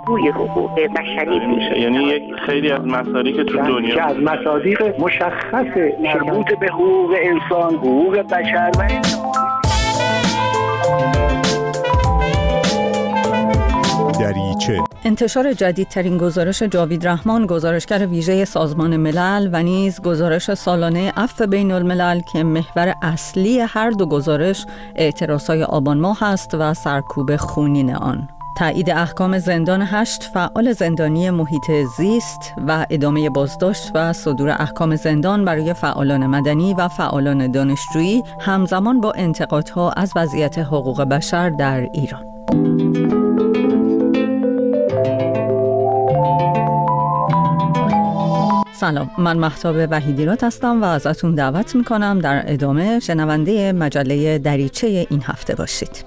الگوی حقوق بشری میشه. یعنی خیلی از مصادیق که تو دنیا که از مصادیق مشخص مربوط به حقوق انسان، حقوق بشر و دریچه. انتشار جدیدترین گزارش جاوید رحمان، گزارشگر ویژه سازمان ملل و نیز گزارش سالانه عفو بین الملل که محور اصلی هر دو گزارش اعتراضهای آبان ماه است و سرکوب خونین آن. تایید احکام زندان 8 فعال زندانی محیط زیست و ادامه بازداشت و صدور احکام زندان برای فعالان مدنی و فعالان دانشجویی همزمان با انتقادها از وضعیت حقوق بشر در ایران. سلام، من مهتاب وحیدیرات هستم و ازتون دعوت میکنم در ادامه شنونده مجله دریچه این هفته باشید.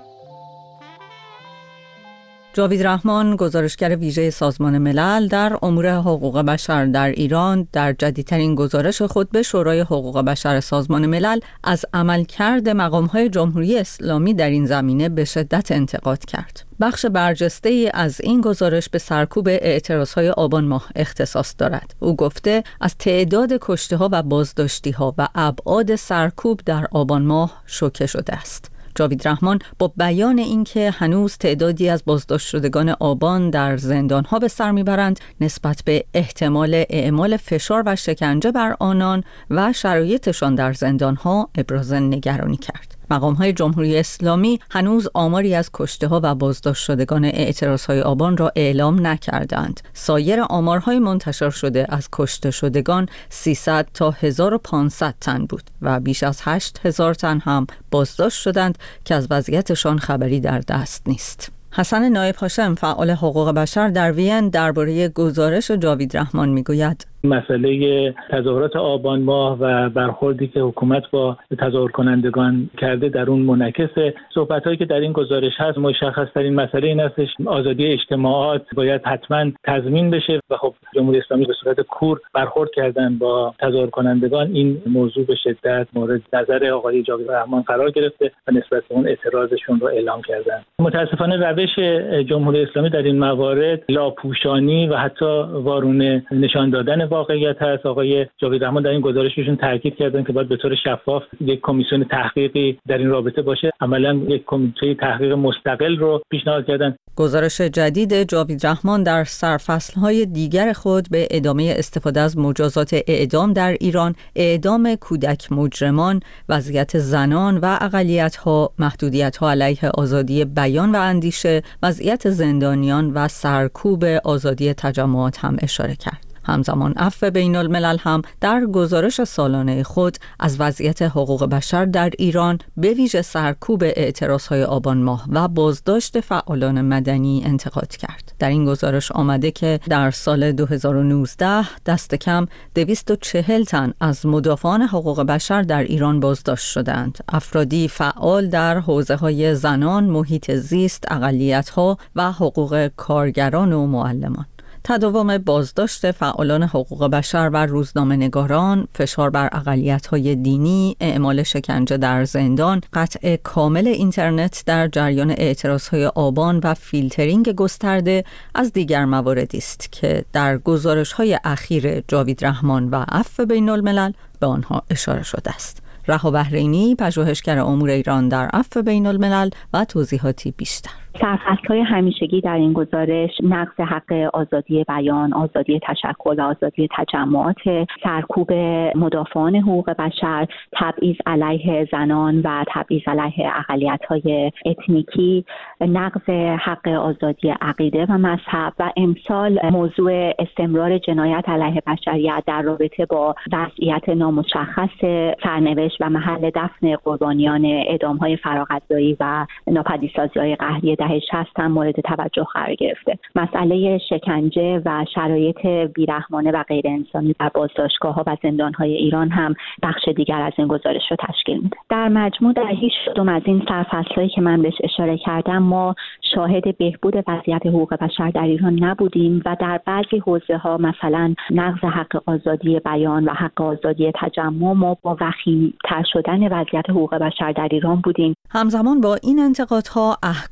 جاوید رحمان، گزارشگر ویژه سازمان ملل در امور حقوق بشر در ایران، در جدیدترین گزارش خود به شورای حقوق بشر سازمان ملل از عملکرد مقام‌های جمهوری اسلامی در این زمینه به شدت انتقاد کرد. بخش برجسته‌ای از این گزارش به سرکوب اعتراضهای آبان ماه اختصاص دارد. او گفته از تعداد کشته‌ها و بازداشتی‌ها و ابعاد سرکوب در آبان ماه شوکه شده است. جاوید رحمان با بیان اینکه هنوز تعدادی از بازداشت شدگان آبان در زندان‌ها به سر می‌برند، نسبت به احتمال اعمال فشار و شکنجه بر آنان و شرایطشان در زندان‌ها ابراز نگرانی کرد. مقام‌های جمهوری اسلامی هنوز آماری از کشته‌ها و بازداشت شدگان اعتراضهای آبان را اعلام نکردند. سایر آمارهای منتشر شده از کشته شدگان 300 تا 1500 تن بود و بیش از 8000 تن هم بازداشت شدند که از وضعیتشان خبری در دست نیست. حسن نایب هاشم، فعال حقوق بشر در وین، درباره گزارش جاوید رحمان میگوید: مسئله تظاهرات آبان ماه و برخوردی که حکومت با تظاهر کنندگان کرده در اون منعکس صحبت‌هایی که در این گزارش هست. مشخص‌ترین مسئله این هستش آزادی اجتماعات باید حتما تضمین بشه و خب جمهوری اسلامی به صورت کور برخورد کردن با تظاهر کنندگان. این موضوع به شدت مورد نظر آقای جاوید رحمان قرار گرفته و نسبت به اون اعتراضشون رو اعلام کردن. متاسفانه روش جمهوری اسلامی در این موارد لاپوشانی و حتی وارونه نشان دادن واقعیت هست. آقای جاوید رحمان در این گزارششون تاکید کردن که باید به طور شفاف یک کمیسیون تحقیقی در این رابطه باشه. عملاً یک کمیته تحقیق مستقل رو پیشنهاد کردن. گزارش جدید جاوید رحمان در سرفصل‌های دیگر خود به ادامه استفاده از مجازات اعدام در ایران، اعدام کودک مجرمان، وضعیت زنان و اقلیت‌ها، محدودیت‌ها علیه آزادی بیان و اندیشه، وضعیت زندانیان و سرکوب آزادی تجمعات هم اشاره کرد. همزمان عفو بین الملل هم در گزارش سالانه خود از وضعیت حقوق بشر در ایران، به ویژه سرکوب اعتراضهای آبان ماه و بازداشت فعالان مدنی انتقاد کرد. در این گزارش آمده که در سال 2019 دست کم 240 تن از مدافعان حقوق بشر در ایران بازداشت شدند. افرادی فعال در حوزه‌های زنان، محیط زیست، اقلیت‌ها و حقوق کارگران و معلمان. تداوم بازداشت فعالان حقوق بشر و روزنامه‌نگاران، فشار بر اقلیت‌های دینی، اعمال شکنجه در زندان، قطع کامل اینترنت در جریان اعتراضهای آبان و فیلترینگ گسترده از دیگر مواردی است که در گزارش‌های اخیر جاوید رحمان و عفو بین الملل به آنها اشاره شده است. رها بحرینی، پژوهشگر امور ایران در عفو بین الملل و توضیحاتی بیشتر. سرفصل‌های همیشگی در این گزارش نقض حق آزادی بیان، آزادی تشکل و آزادی تجمعات، سرکوب مدافعان حقوق بشر، تبعیض علیه زنان و تبعیض علیه اقلیت‌های اتنیکی، نقض حق آزادی عقیده و مذهب و امسال موضوع استمرار جنایت علیه بشریت در رابطه با وضعیت نامشخص سرنوشت و محل دفن قربانیان اعدام‌های فراقضایی و ناپدیدسازی‌های قهری دهه 60 هم مورد توجه قرار گرفته. مسئله شکنجه و شرایط بیرحمانه و غیر انسانی در بازداشتگاه‌ها و زندان‌های ایران هم بخش دیگر از این گزارش رو تشکیل میده. در مجموع در هیچ کدوم از این سرفصل‌هایی که من بهش اشاره کردم ما شاهد بهبود وضعیت حقوق بشر در ایران نبودیم و در بعضی حوزه‌ها مثلا نقض حق آزادی بیان و حق آزادی تجمع ما با وخیم‌تر شدن وضعیت حقوق بشر در ایران بودیم. همزمان با این انتقادها، احکام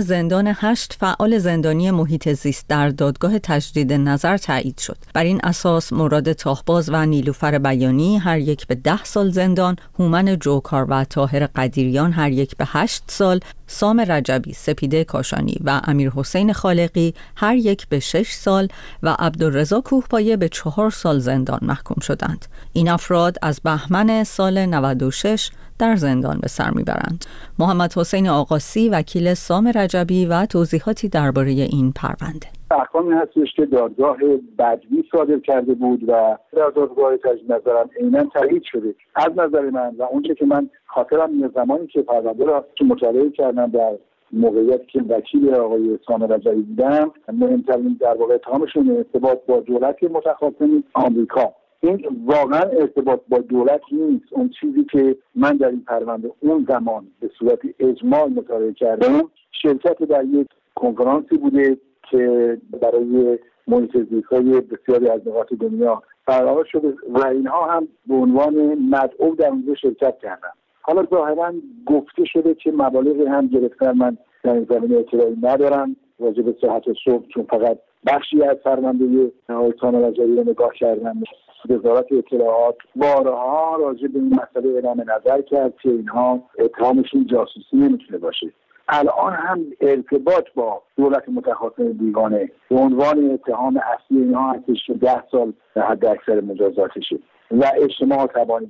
زندان 8 فعال زندانی محیط زیست در دادگاه تجدید نظر تایید شد. بر این اساس مراد تاهباز و نیلوفر بیانی هر یک به 10 سال زندان، هومن جوکار و طاهر قدیریان هر یک به 8 سال، سام رجبی، سپیده کاشانی و امیر حسین خالقی هر یک به 6 سال و عبدالرضا کوهپایه به 4 سال زندان محکوم شدند. این افراد از بهمن سال 96 در زندان به سر میبرند. محمد حسین آقاسی وکیل سام رجبی و توضیحاتی درباره این پرونده. احکامی هستش که دادگاه بدوی صادر کرده بود و در دادگاه تجدید نظرم عیناً تایید شده. از نظر من و اونچه که من خاطرم میاد زمانی که پرونده را مطالعه کردم در موقعیتی که وکیل آقای سام رجبی بودم، مهمترین در واقع اتهامشون ارتباط با دولت متخاصم آمریکا. این واقعا ارتباط با دولت نیست. اون چیزی که من در این پرونده اون زمان به صورت اجمال مطالعه کردم، شرکت در یک کنفرانسی بوده که برای محیط زیست‌های بسیاری از نقاط دنیا برقرار شده و اینها هم به عنوان مدعو در اونجا شرکت کردن. حالا ظاهرا گفته شده که مبالغی هم گرفتن. من در این زمینه اطلاعی ندارم راجع به صحت صبح، چون فقط بخشی از پرونده آقای سام رجبی رو نگاه کردم. وزارت اطلاعات بارها راجع به این مسئله اعلام نظر کرد که اینها اتهامشون جاسوسی نمیتونه باشه. الان هم ارتباط با دولت متخاصم بیگانه به عنوان اتهام اصلی اینها هستش که 10 سال حد اکثر مجازاتشه و اجتماع تبانی.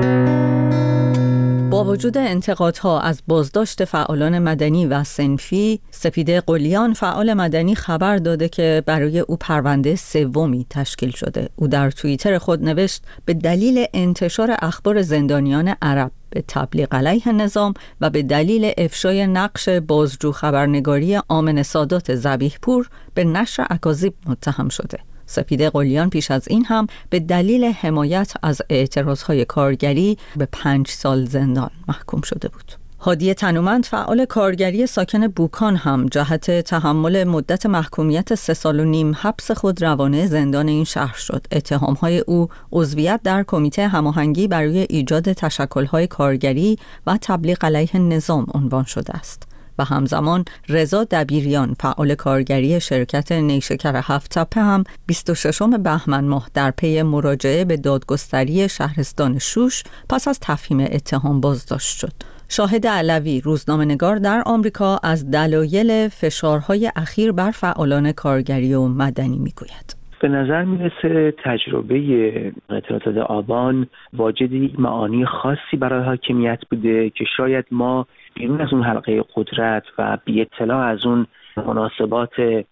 با وجود انتقادها از بازداشت فعالان مدنی و صنفی، سپیده قلیان فعال مدنی خبر داده که برای او پرونده سومی تشکیل شده. او در توییتر خود نوشت به دلیل انتشار اخبار زندانیان عرب به تبلیغ علیه نظام و به دلیل افشای نقش بازجو خبرنگاری آمن سادات ذبیحپور به نشر اکاذیب متهم شده. سپیده قلیان پیش از این هم به دلیل حمایت از اعتراضهای کارگری به 5 سال زندان محکوم شده بود. هادی تنومند فعال کارگری ساکن بوکان هم جهت تحمل مدت محکومیت 3.5 سال حبس خود روانه زندان این شهر شد. اتهامهای او عضویت در کمیته هماهنگی برای ایجاد تشکل‌های کارگری و تبلیغ علیه نظام عنوان شده است. و همزمان رضا دبیریان فعال کارگری شرکت نیشکر 7 تپه هم 26 بهمن ماه در پی مراجعه به دادگستری شهرستان شوش پس از تفهیم اتهام بازداشت شد. شاهد علوی روزنامه‌نگار در آمریکا از دلایل فشارهای اخیر بر فعالان کارگری و مدنی میگوید. به نظر میرسه تجربه اعتراضات آبان واجد معانی خاصی برای حاکمیت بوده که شاید ما بیرون از اون حلقه قدرت و بی اطلاع از اون مناسبات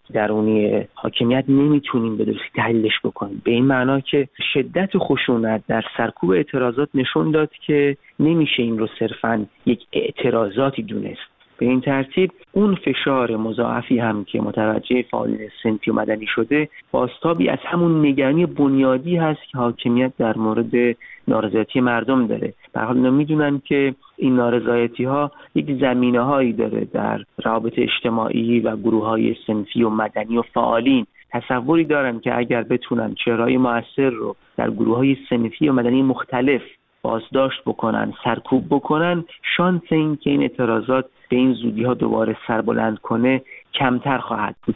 درونی حاکمیت نمیتونیم به درستی تحلیلش بکنیم. به این معنا که شدت خشونت در سرکوب اعتراضات نشون داد که نمیشه این رو صرفاً یک اعتراضاتی دونست. به این ترتیب اون فشار مضاعفی هم که متوجه فعالین صنفی و مدنی شده بازتابی از همون نگرانی بنیادی هست که حاکمیت در مورد نارضایتی مردم داره. به هر حال میدونن که این نارضایتی ها یک زمینه هایی داره در روابط اجتماعی و گروه های صنفی و مدنی و فعالین. تصوری دارن که اگر بتونن چهره‌های مؤثر رو در گروه های صنفی و مدنی مختلف بازداشت بکنن، سرکوب بکنن، شانس این که این اعتراضات به این زودی ها دوباره سربلند کنه کمتر خواهد بود.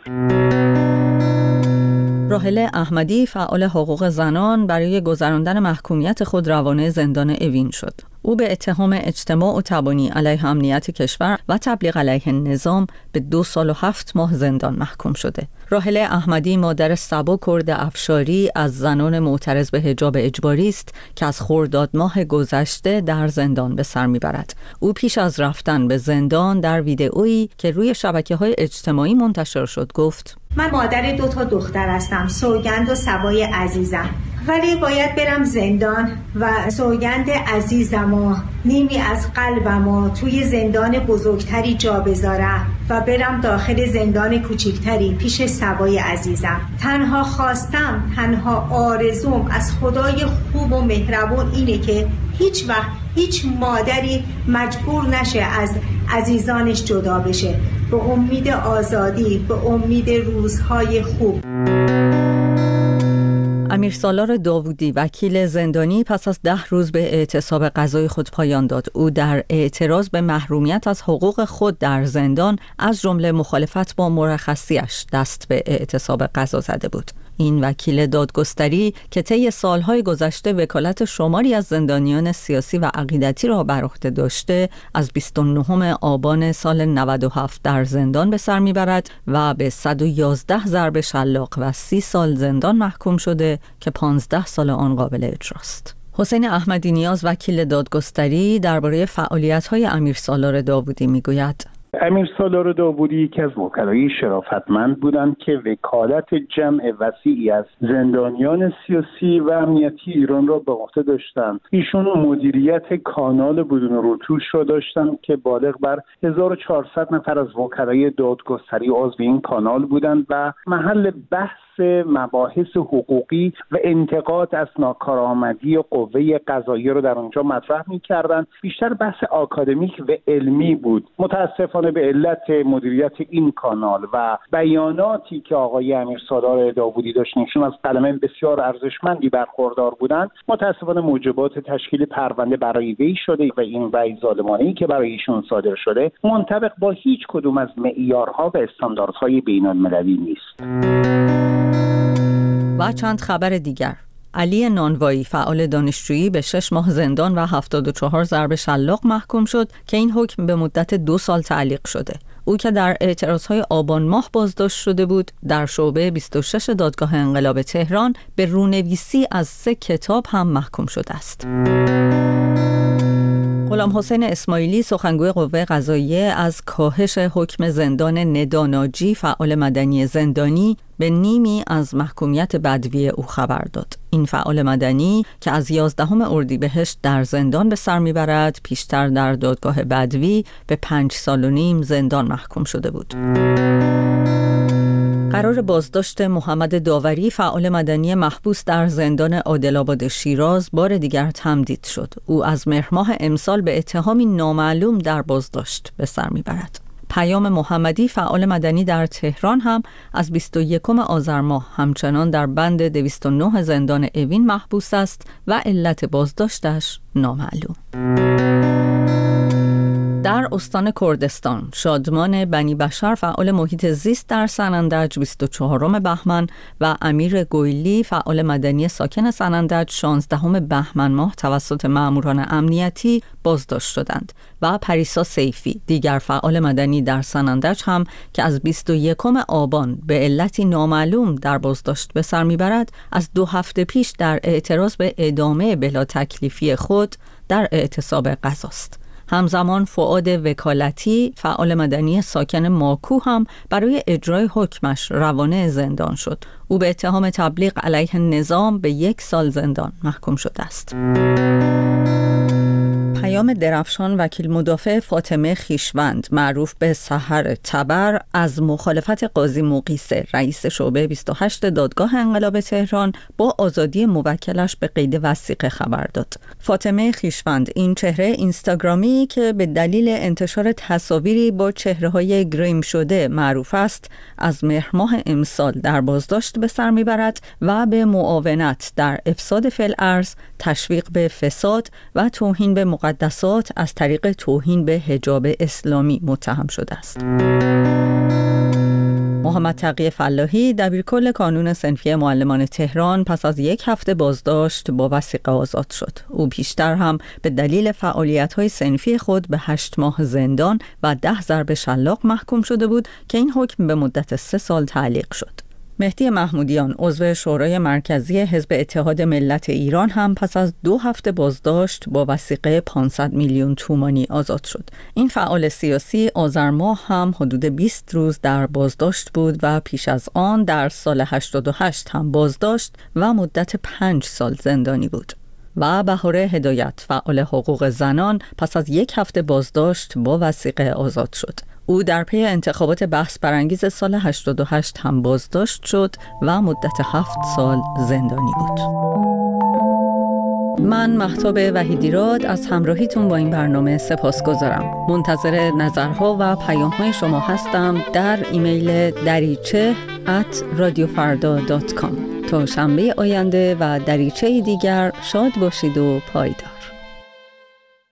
راحله احمدی فعال حقوق زنان برای گذراندن محکومیت خود روانه زندان اوین شد. او به اتهام اجتماع و تبانی علیه امنیت کشور و تبلیغ علیه نظام به 2 سال و 7 ماه زندان محکوم شده. راحله احمدی مادر سبا کرد افشاری از زنان معترض به حجاب اجباری است که از خرداد ماه گذشته در زندان به سر میبرد. او پیش از رفتن به زندان در ویدئویی که روی شبکه‌های اجتماعی منتشر شد گفت: من مادر 2 تا دختر هستم، سوگند و سبای عزیزم، ولی باید برم زندان و سوگند عزیزم و نیمی از قلبم و توی زندان بزرگتری جا بذارم و برم داخل زندان کوچکتری پیش سبای عزیزم. تنها خواستم، تنها آرزوم از خدای خوب و مهربون اینه که هیچ وقت هیچ مادری مجبور نشه از عزیزانش جدا بشه، به امید آزادی، به امید روزهای خوب. امیرسالار داوودی وکیل زندانی پس از 10 روز به اعتصاب قضای خود پایان داد. او در اعتراض به محرومیت از حقوق خود در زندان از جمله مخالفت با مرخصیش دست به اعتصاب قضا زده بود. این وکیل دادگستری که طی سالهای گذشته وکالت شماری از زندانیان سیاسی و عقیدتی را بر عهده داشته، از 29 آبان سال 97 در زندان به سر میبرد و به 111 ضرب شلاق و 30 سال زندان محکوم شده که 15 سال آن قابل اجراست. حسین احمدی نیاز وکیل دادگستری درباره فعالیت‌های امیرسالار داوودی میگوید: امیرسالار داوودی یکی از وکلای شرافتمند بودند که وکالت جمع وسیعی از زندانیان سیاسی و امنیتی ایران را به عهده داشتند. ایشون مدیریت کانال بدون روتوش را داشتند که بالغ بر 1400 نفر از وکلای دادگستری عضو این کانال بودند و محل بحث مباحث حقوقی و انتقاد از ناکارآمدی قوه قضاییه رو در اونجا مطرح می‌کردند. بیشتر بحث آکادمیک و علمی بود. متاسفانه به علت مدیریت این کانال و بیاناتی که آقای امیرسالار داوودی داشت، ایشون از قلمه بسیار ارزشمندی برخوردار بودند، متاسفانه موجبات تشکیل پرونده برای وی شده و این رأی ظالمانه‌ای که برای ایشون صادر شده منطبق با هیچ کدوم از معیارها و استانداردهای بین‌المللی نیست. و چند خبر دیگر. علی نانوایی فعال دانشجویی به 6 ماه زندان و 74 ضرب شلاق محکوم شد که این حکم به مدت 2 سال تعلیق شده. او که در اعتراضهای آبان ماه بازداشت شده بود، در شعبه 26 دادگاه انقلاب تهران به رونویسی از 3 کتاب هم محکوم شده است. غلام حسین اسماعیلی سخنگوی قوه قضاییه از کاهش حکم زندان ندا ناجی فعال مدنی زندانی به نیمی از محکومیت بدوی او خبر داد. این فعال مدنی که از 11 اردیبهشت در زندان به سر میبرد، پیشتر در دادگاه بدوی به 5 سال و نیم زندان محکوم شده بود. قرار بازداشت محمد داوری فعال مدنی محبوس در زندان عادل‌آباد شیراز بار دیگر تمدید شد. او از مهر ماه امسال به اتهامی نامعلوم در بازداشت به سر میبرد. پیام محمدی فعال مدنی در تهران هم از 21 آذر ماه همچنان در بند 209 زندان اوین محبوس است و علت بازداشتش نامعلوم. در استان کردستان شادمان بنی بشر فعال محیط زیست در سنندج 24 بهمن و امیر گویلی فعال مدنی ساکن سنندج 16 بهمن ماه توسط ماموران امنیتی بازداشت شدند و پریسا سیفی دیگر فعال مدنی در سنندج هم که از 21 آبان به علتی نامعلوم در بازداشت به سر میبرد، از 2 هفته پیش در اعتراض به ادامه بلا تکلیفی خود در اعتصاب قضاست. همزمان فؤاد وکالتی فعال مدنی ساکن ماکو هم برای اجرای حکمش روانه زندان شد. او به اتهام تبلیغ علیه نظام به 1 سال زندان محکوم شده است. پیام درفشان وکیل مدافع فاطمه خویشوند معروف به سحر تبر از مخالفت قاضی مقیسه رئیس شعبه 28 دادگاه انقلاب تهران با آزادی موکلش به قید وثیقه خبر داد. فاطمه خویشوند این چهره اینستاگرامی که به دلیل انتشار تصاویری با چهره‌های گریم شده معروف است، از مهر ماه امسال در بازداشت به سر میبرد و به معاونت در افساد فی‌الارض، تشویق به فساد و توهین به مقدسات از طریق توهین به حجاب اسلامی متهم شده است. محمد تقی فلاحی دبیرکل کانون صنفی معلمان تهران پس از 1 هفته بازداشت با وثیقه آزاد شد. او پیشتر هم به دلیل فعالیت‌های صنفی خود به 8 ماه زندان و 10 ضرب شلاق محکوم شده بود که این حکم به مدت 3 سال تعلیق شد. مهدی محمودیان عضو شورای مرکزی حزب اتحاد ملت ایران هم پس از 2 هفته بازداشت با وثیقه 500 میلیون تومانی آزاد شد. این فعال سیاسی آذر ماه هم حدود 20 روز در بازداشت بود و پیش از آن در سال 88 هم بازداشت و مدت 5 سال زندانی بود. و بهاره هدایت فعال حقوق زنان پس از 1 هفته بازداشت با وثیقه آزاد شد. او در پی انتخابات بحث برانگیز سال 88 هم بازداشت شد و مدت 7 سال زندانی بود. من مهتاب وحیدیراد از همراهیتون با این برنامه سپاسگزارم. منتظر نظرها و پیام‌های شما هستم در ایمیل dariche@radiofarda.com. تا شنبه آینده و دریچه دیگر شاد باشید و پایدار.